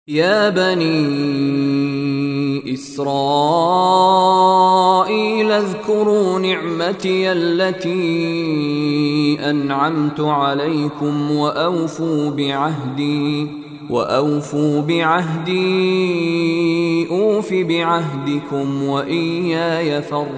يا بني إسرائيل اذكروا نعمتي التي أنعمت عليكم وأوفوا بعهدي أوف بعهدكم وإياي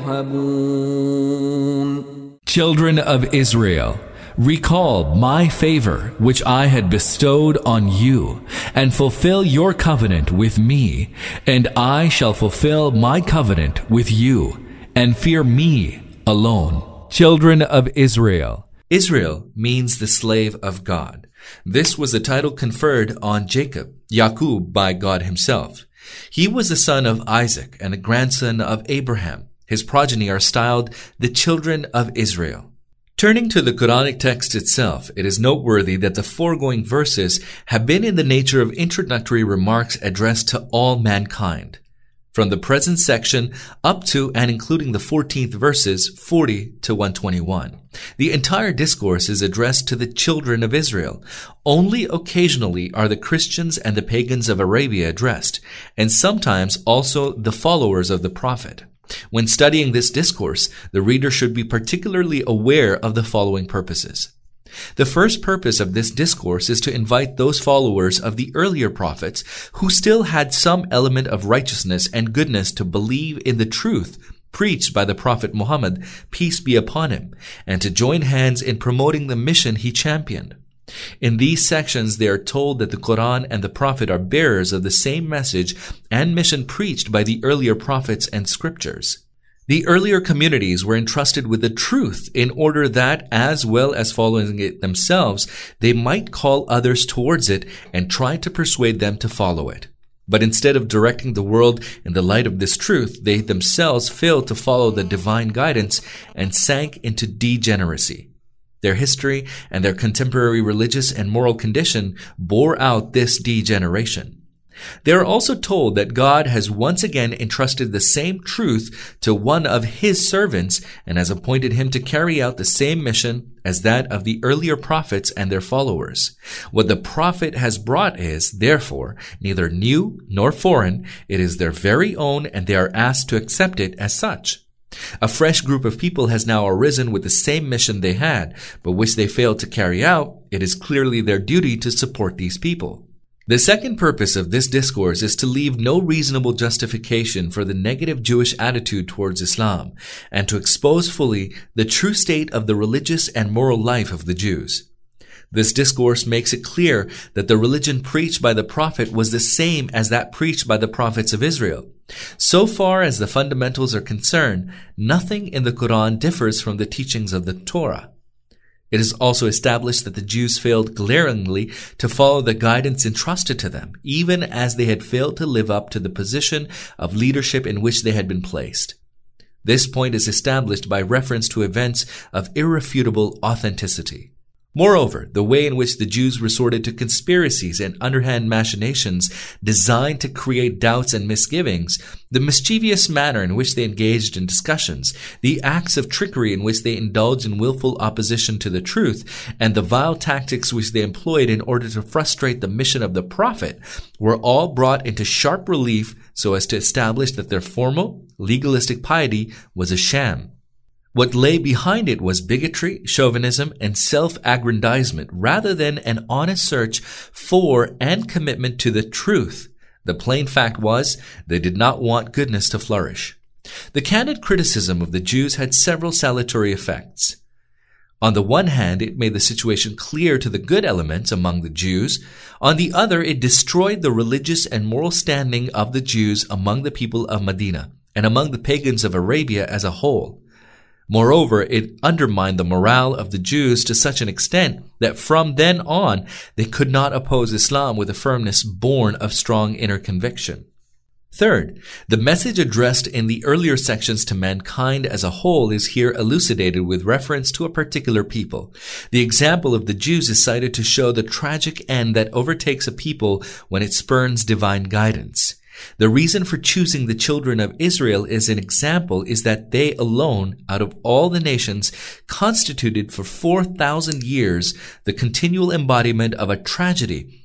فارهبون. Children of Israel, recall my favor which I had bestowed on you, and fulfill your covenant with me, and I shall fulfill my covenant with you, and fear me alone. Children of Israel. Israel means the slave of God. This was the title conferred on Jacob, Yaqub, by God himself. He was the son of Isaac and a grandson of Abraham. His progeny are styled the children of Israel. Turning to the Quranic text itself, it is noteworthy that the foregoing verses have been in the nature of introductory remarks addressed to all mankind. From the present section up to and including the 14th verses 40 to 121, the entire discourse is addressed to the children of Israel. Only occasionally are the Christians and the pagans of Arabia addressed, and sometimes also the followers of the Prophet. When studying this discourse, the reader should be particularly aware of the following purposes. The first purpose of this discourse is to invite those followers of the earlier prophets who still had some element of righteousness and goodness to believe in the truth preached by the Prophet Muhammad, peace be upon him, and to join hands in promoting the mission he championed. In these sections, they are told that the Quran and the Prophet are bearers of the same message and mission preached by the earlier prophets and scriptures. The earlier communities were entrusted with the truth in order that, as well as following it themselves, they might call others towards it and try to persuade them to follow it. But instead of directing the world in the light of this truth, they themselves failed to follow the divine guidance and sank into degeneracy. Their history and their contemporary religious and moral condition bore out this degeneration. They are also told that God has once again entrusted the same truth to one of his servants and has appointed him to carry out the same mission as that of the earlier prophets and their followers. What the prophet has brought is, therefore, neither new nor foreign. It is their very own, and they are asked to accept it as such. A fresh group of people has now arisen with the same mission they had, but which they failed to carry out. It is clearly their duty to support these people. The second purpose of this discourse is to leave no reasonable justification for the negative Jewish attitude towards Islam, and to expose fully the true state of the religious and moral life of the Jews. This discourse makes it clear that the religion preached by the Prophet was the same as that preached by the prophets of Israel. So far as the fundamentals are concerned, nothing in the Quran differs from the teachings of the Torah. It is also established that the Jews failed glaringly to follow the guidance entrusted to them, even as they had failed to live up to the position of leadership in which they had been placed. This point is established by reference to events of irrefutable authenticity. Moreover, the way in which the Jews resorted to conspiracies and underhand machinations designed to create doubts and misgivings, the mischievous manner in which they engaged in discussions, the acts of trickery in which they indulged in willful opposition to the truth, and the vile tactics which they employed in order to frustrate the mission of the Prophet were all brought into sharp relief so as to establish that their formal, legalistic piety was a sham. What lay behind it was bigotry, chauvinism, and self-aggrandizement rather than an honest search for and commitment to the truth. The plain fact was, they did not want goodness to flourish. The candid criticism of the Jews had several salutary effects. On the one hand, it made the situation clear to the good elements among the Jews. On the other, it destroyed the religious and moral standing of the Jews among the people of Medina and among the pagans of Arabia as a whole. Moreover, it undermined the morale of the Jews to such an extent that from then on, they could not oppose Islam with a firmness born of strong inner conviction. Third, the message addressed in the earlier sections to mankind as a whole is here elucidated with reference to a particular people. The example of the Jews is cited to show the tragic end that overtakes a people when it spurns divine guidance. The reason for choosing the children of Israel as an example is that they alone, out of all the nations, constituted for 4,000 years the continual embodiment of a tragedy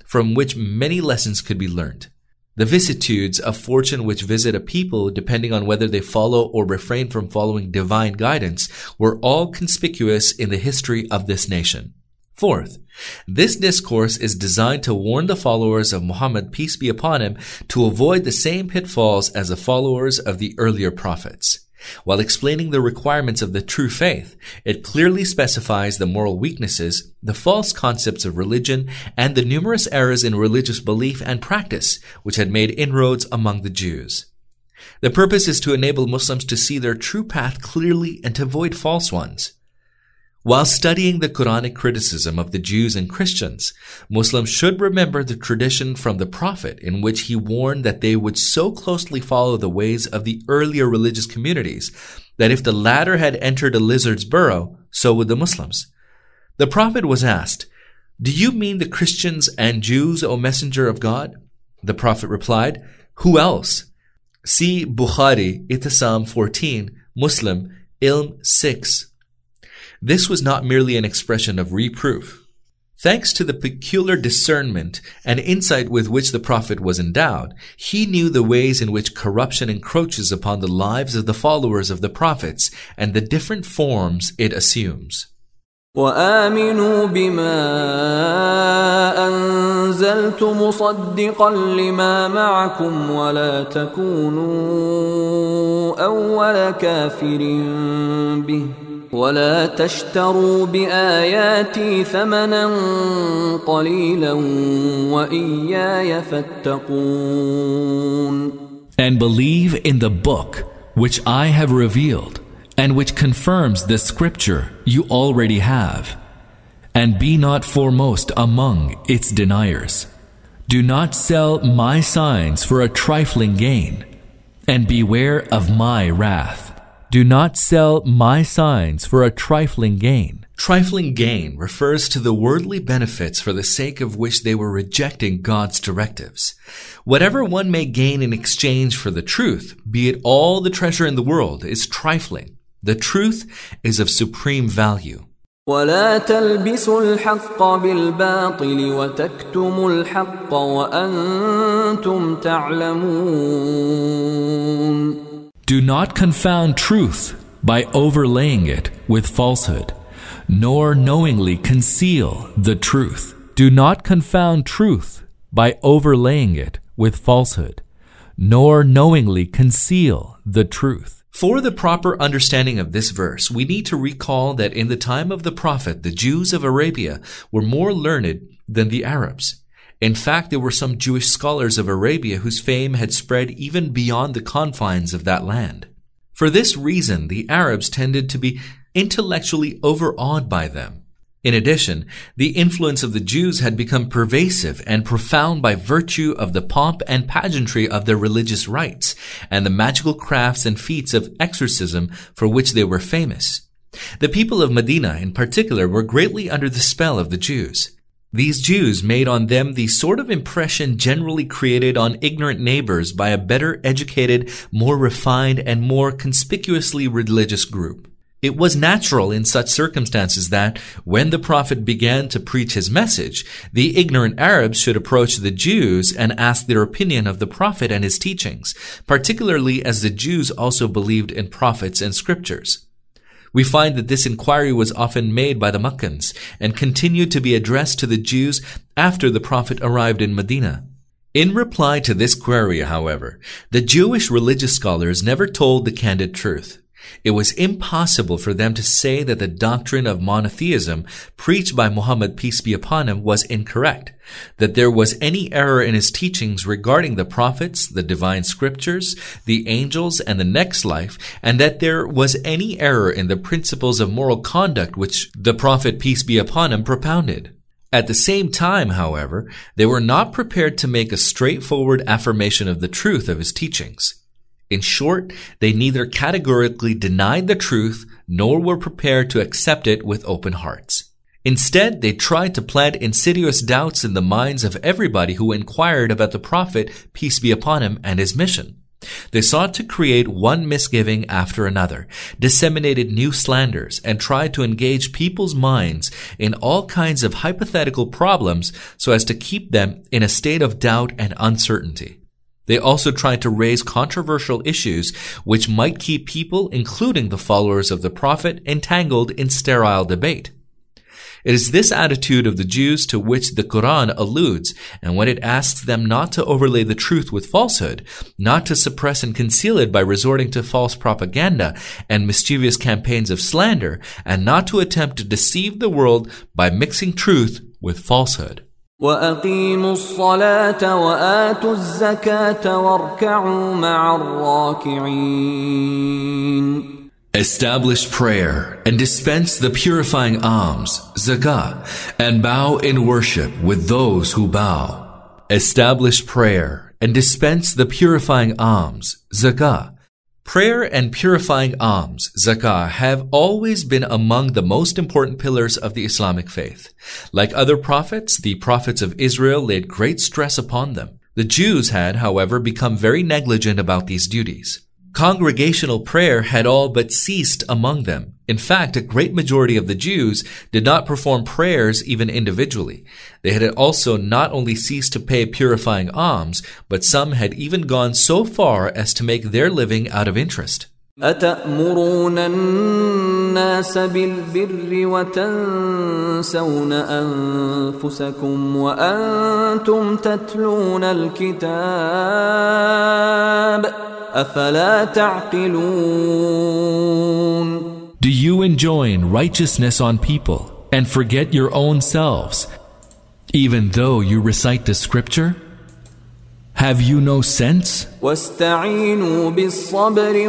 from which many lessons could be learned. The vicissitudes of fortune which visit a people depending on whether they follow or refrain from following divine guidance were all conspicuous in the history of this nation. Fourth, this discourse is designed to warn the followers of Muhammad, peace be upon him, to avoid the same pitfalls as the followers of the earlier prophets. While explaining the requirements of the true faith, it clearly specifies the moral weaknesses, the false concepts of religion, and the numerous errors in religious belief and practice which had made inroads among the Jews. The purpose is to enable Muslims to see their true path clearly and to avoid false ones. While studying the Quranic criticism of the Jews and Christians, Muslims should remember the tradition from the Prophet in which he warned that they would so closely follow the ways of the earlier religious communities that if the latter had entered a lizard's burrow, so would the Muslims. The Prophet was asked, "Do you mean the Christians and Jews, O Messenger of God?" The Prophet replied, "Who else?" See Bukhari, Itisam 14, Muslim, Ilm 6. This was not merely an expression of reproof. Thanks to the peculiar discernment and insight with which the Prophet was endowed, he knew the ways in which corruption encroaches upon the lives of the followers of the prophets and the different forms it assumes. وآمنوا بما أنزلت مصدقا لما معكم ولا تكونوا أول كافر به ولا تشتروا بآياتي ثمنا قليلا وإياي فاتقون. And believe in the book which I have revealed, and which confirms the scripture you already have, and be not foremost among its deniers. Do not sell my signs for a trifling gain, and beware of my wrath. Do not sell my signs for a trifling gain. Trifling gain refers to the worldly benefits for the sake of which they were rejecting God's directives. Whatever one may gain in exchange for the truth, be it all the treasure in the world, is trifling. The truth is of supreme value. ولا تلبسوا الحق بالباطل وتكتموا الحق وأنتم تعلمون. Do not confound truth by overlaying it with falsehood, nor knowingly conceal the truth. Do not confound truth by overlaying it with falsehood, nor knowingly conceal the truth. For the proper understanding of this verse, we need to recall that in the time of the Prophet, the Jews of Arabia were more learned than the Arabs. In fact, there were some Jewish scholars of Arabia whose fame had spread even beyond the confines of that land. For this reason, the Arabs tended to be intellectually overawed by them. In addition, the influence of the Jews had become pervasive and profound by virtue of the pomp and pageantry of their religious rites and the magical crafts and feats of exorcism for which they were famous. The people of Medina, in particular, were greatly under the spell of the Jews. These Jews made on them the sort of impression generally created on ignorant neighbors by a better educated, more refined, and more conspicuously religious group. It was natural in such circumstances that, when the Prophet began to preach his message, the ignorant Arabs should approach the Jews and ask their opinion of the Prophet and his teachings, particularly as the Jews also believed in prophets and scriptures. We find that this inquiry was often made by the Meccans and continued to be addressed to the Jews after the Prophet arrived in Medina. In reply to this query, however, the Jewish religious scholars never told the candid truth. It was impossible for them to say that the doctrine of monotheism preached by Muhammad, peace be upon him, was incorrect, that there was any error in his teachings regarding the prophets, the divine scriptures, the angels, and the next life, and that there was any error in the principles of moral conduct which the Prophet, peace be upon him, propounded. At the same time, however, they were not prepared to make a straightforward affirmation of the truth of his teachings. In short, they neither categorically denied the truth nor were prepared to accept it with open hearts. Instead, they tried to plant insidious doubts in the minds of everybody who inquired about the Prophet, peace be upon him, and his mission. They sought to create one misgiving after another, disseminated new slanders, and tried to engage people's minds in all kinds of hypothetical problems so as to keep them in a state of doubt and uncertainty. They also tried to raise controversial issues which might keep people, including the followers of the Prophet, entangled in sterile debate. It is this attitude of the Jews to which the Quran alludes, and when it asks them not to overlay the truth with falsehood, not to suppress and conceal it by resorting to false propaganda and mischievous campaigns of slander, and not to attempt to deceive the world by mixing truth with falsehood. وَأَقِيمُوا الصَّلَاةَ وَآتُوا الزَّكَاةَ وَارْكَعُوا مَعَ الرَّاكِعِينَ. Establish prayer and dispense the purifying alms, zakah, and bow in worship with those who bow. Establish prayer and dispense the purifying alms, zakah. Prayer and purifying alms, zakah, have always been among the most important pillars of the Islamic faith. Like other prophets, the prophets of Israel laid great stress upon them. The Jews had, however, become very negligent about these duties. Congregational prayer had all but ceased among them. In fact, a great majority of the Jews did not perform prayers even individually. They had also not only ceased to pay purifying alms, but some had even gone so far as to make their living out of interest. أَتَأْمُرُونَ النَّاسَ بِالْبِرِّ وَتَنْسَوْنَ أَنفُسَكُمْ وَأَنْتُمْ تَتْلُونَ الْكِتَابَ أَفَلَا تَعْقِلُونَ. Do you enjoin righteousness on people and forget your own selves, even though you recite the scripture? Have you no sense? وَاسْتَعِينُوا بِالصَّبْرِ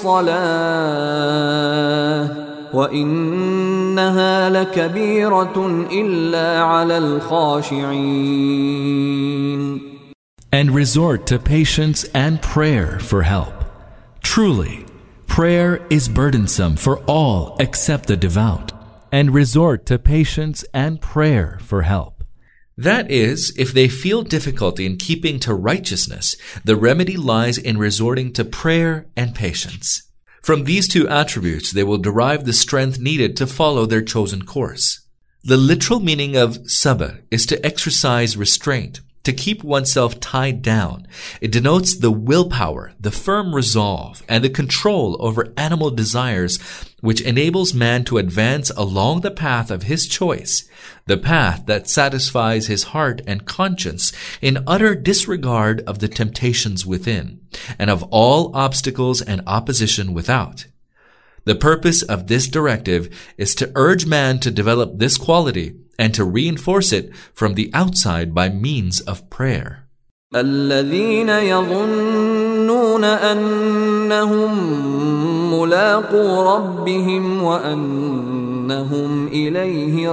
وَالصَّلَاةِ وَإِنَّهَا لَكَبِيرَةٌ إِلَّا عَلَى الْخَاشِعِينَ. And resort to patience and prayer for help. Truly, prayer is burdensome for all except the devout. And resort to patience and prayer for help. That is, if they feel difficulty in keeping to righteousness, the remedy lies in resorting to prayer and patience. From these two attributes, they will derive the strength needed to follow their chosen course. The literal meaning of sabr is to exercise restraint, to keep oneself tied down. It denotes the willpower, the firm resolve, and the control over animal desires which enables man to advance along the path of his choice, the path that satisfies his heart and conscience in utter disregard of the temptations within, and of all obstacles and opposition without. The purpose of this directive is to urge man to develop this quality and to reinforce it from the outside by means of prayer. الَّذِينَ يَظُنُّونَ أَنَّهُمْ مُلَاقُو رَبِّهِمْ وَأَنَّهُمْ إِلَيْهِ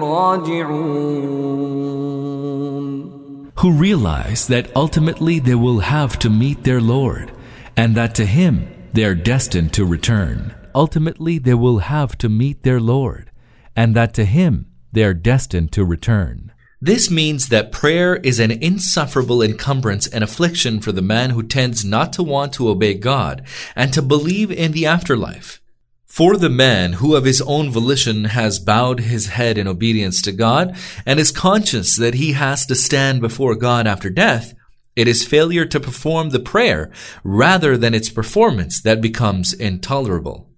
رَاجِعُونَ. Who realize that ultimately they will have to meet their Lord, and that to Him they are destined to return. Ultimately they will have to meet their Lord, and that to Him they are destined to return. This means that prayer is an insufferable encumbrance and affliction for the man who tends not to want to obey God and to believe in the afterlife. For the man who of his own volition has bowed his head in obedience to God and is conscious that he has to stand before God after death, it is failure to perform the prayer rather than its performance that becomes intolerable.